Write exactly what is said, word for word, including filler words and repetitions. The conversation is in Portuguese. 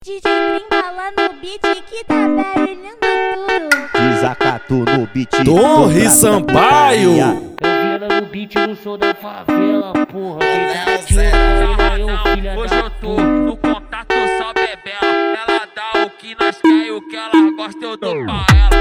D J brinca lá no beat que tá barulhando tudo. Desacato no beat. Torre Sampaio. Eu vi ela no beat no som da favela, porra. Quem tá ativo é eu, filha Hoje da eu tô no contato só bebela. Ela dá o que nós quer e o que ela gosta eu dou pra ela.